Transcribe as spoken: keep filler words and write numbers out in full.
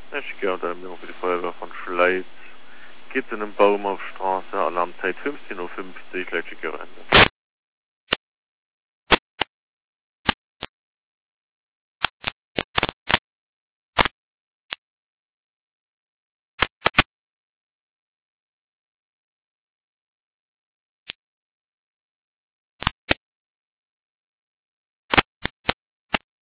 Ich gehe unter dem für die Feuerwehr von Schleiz. Gibt in einem Baum auf Straße, Alarmzeit fünfzehn Uhr fünfzig, letzte Gerende.